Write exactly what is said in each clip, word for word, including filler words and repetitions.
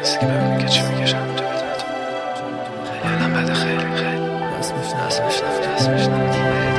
نیستی که ببینی که چی میگشم تو بدونت خیلی آدم بده خیلی خیلی رسمش نبود رسمش نبود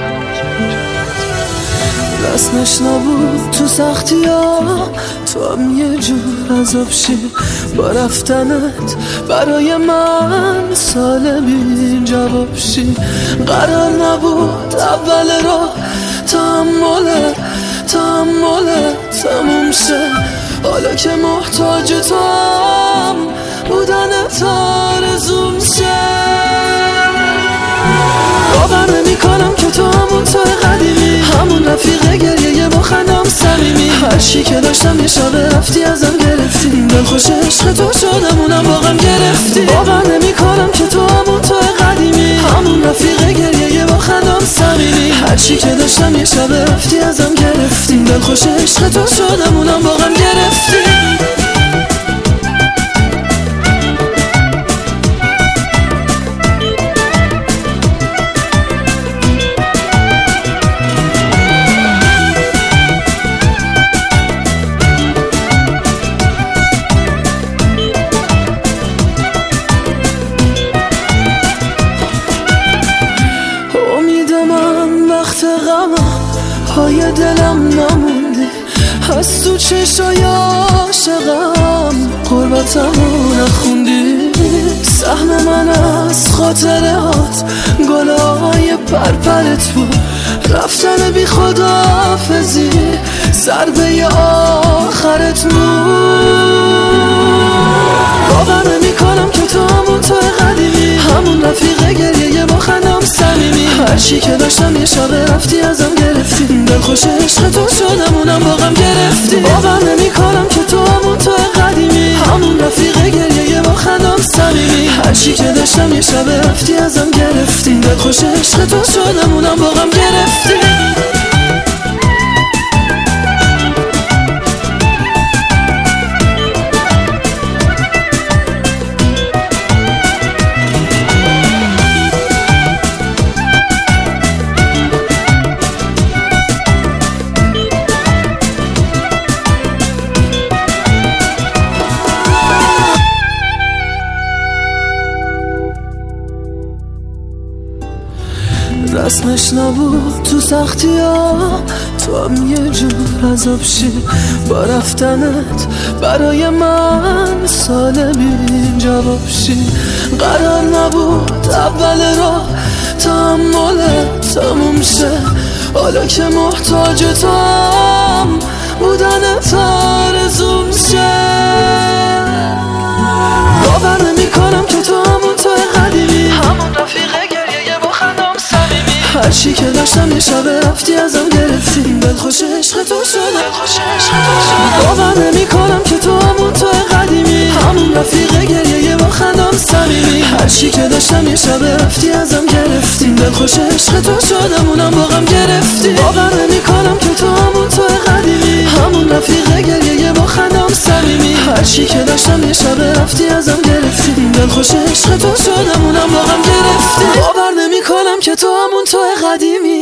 رسمش نبود تو سختی ها تو هم یه جور عذاب شی با رفتنت برای من سال بین جواب شی قرار نبود اول راه تحمله تحمله تموم شه حالا که محتاج تو هم بودنت آرزوم شه باور نمی کنم که تو همون تو قدیمی همون رفیق گریه با خندم صمیمی هر چی که داشتم یه شب رفتی ازم گرفتی دلخوش عشق تو شدم اونم واقعا گرفتی باور نمی کنم که تو همون تو قدیمی همون رفیق گریه با خندم صمیمی هر چی که داشتم یه شب رفتی ازم گرفتی دلخوش عشق تو شدم اونم واقعا گرفتی پای دلم نموندی از تو چشای عاشقم قربتمو نخوندی سهم من از خاطرات گلای پرپرت بود رفتن بی خداحافظی ضربه آخرت بود باور نمی کنم که تو همون تو قدیمی همون رفیق گریه با خندم صمیمی هر چی که داشتم یه شب رفتی ازم گرفتی دلخوش عشق تو شدم اونم واقعا گرفتی باور نمی کنم که تو همون تو قدیمی همون رفیق گریه با خندم صمیمی هر چی که داشتم یه شب رفتی ازم گرفتی دلخوش عشق تو شدم اونم واقعا گرفتی رسمش نبود تو سختی ها تو هم یه جور عذاب شی با رفتنت برای من سال بین جواب شی قرار نبود اول راه تحمله تموم شه حالا که محتاج تو هم بودنت آرزوم شه باور نمی کنم که تو همون تو قدیمی همون رفیق گریه با خندم صمیمی هر چی که داشتم یه شب رفتی ازم گرفتی دلخوش عشق تو شدم باور نمی کنم که تو همون تو قدیمی همون رفیق گریه با خندم صمیمی هر چی که داشتم یه شب رفتی ازم گرفتی دلخوش عشق تو شدم اونم واقعا گرفتی باور نمی کنم که تو همون تو قدیمی همون رفیق گریه با خندم صمیمی هر چی که داشتم یه شب رفتی ازم گرفتی دلخوش عشق تو شدم اونم واقعا گرفتی باور نمی کنم که تو همون تو قدیمی